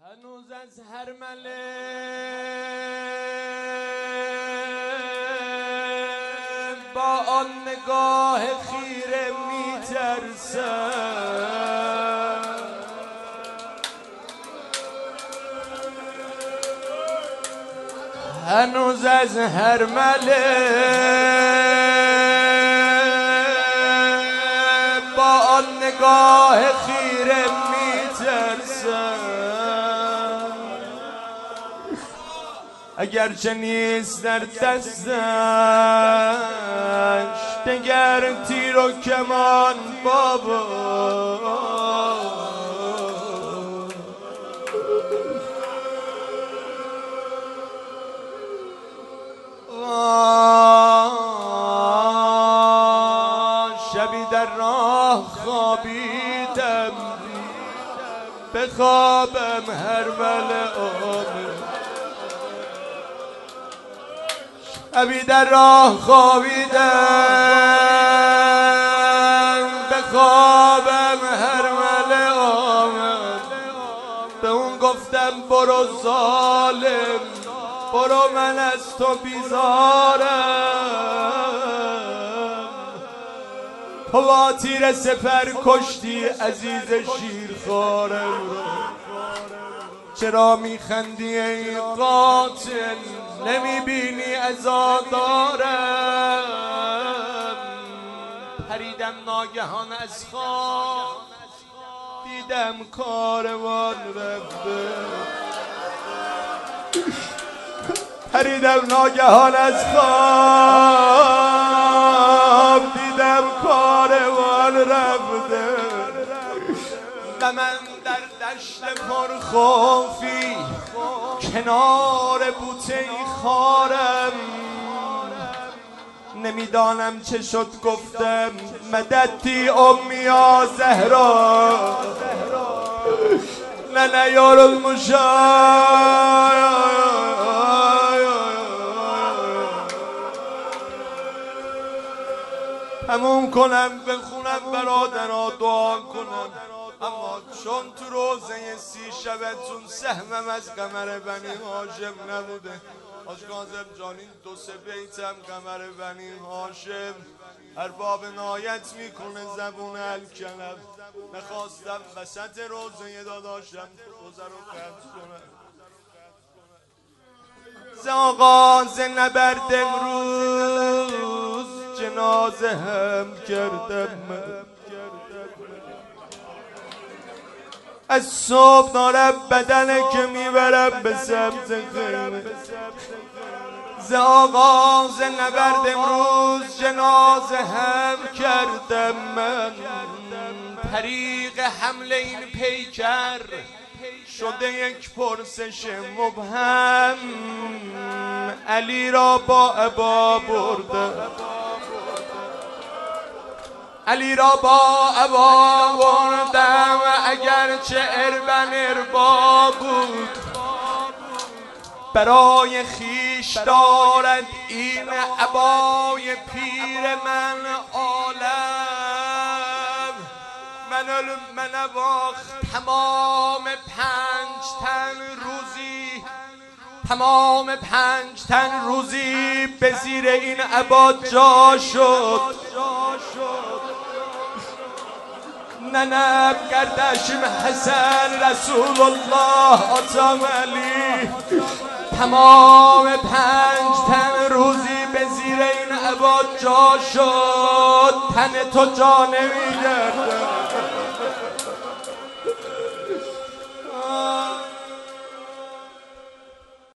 هنوز از هرمله با آن نگاه خیره میترسم، هنوز از هرمله با آن نگاه خیره میترسم. اگرچه نیست در دستش دگر تیر و کمان بابا، شبی در راه خوابیدم به خوابم هرمله شبی در راه خوابیدم به خوابم هرمله آمد. به اون گفتم برو ظالم، برو من از تو بیزارم. تو با تیر سپر کشتی عزیز شیرخوارم را، چرا میخندی ای قاتل؟ نمیبینی عزادارم. پریدم ناگهان از خواب، دیدم کاروان رفته. پریدم ناگهان از خواب، دیدم کاروان رفته. و من در دشت پرخوفی کنار بوته خارم، نمیدانم چه شد گفتم مددی امی یا زهرا. نه یار المشا تموم کنم بخونم برادرها دعا کنم، اما چون تو روزه 30 شبتون سهمم از قمر بنی هاشم نبوده. حاج کاظم جان این 2-3 بیتم قمر بنی هاشم ارباب نایت میکنه زبون الکلم. نخواستم وسط روزه داداشم روزه رو قطع کنم. ز آغاز نبرد امروز جنازه هم کردم من، از صبح دارم بدنه که میبرم به سبز خیمه. ز آغاز نبرد امروز جنازه هم کردم من. طریق حمله این پیکر شده یک پرسش مبهم. علی را با ابا بردم، علی را با ابا بردم. اگرچه اربن اربا بود، برای خیش دارد این ابای پیر من عالم. من باخت تمام 5 تن روزی، تمام 5 تن روزی به زیر این ابا جا شد. ننب گردشم حسن رسول الله آتام علی، تمام 5 تن روزی به زیر این ابا جا شد. تن تو جا نمیگرده،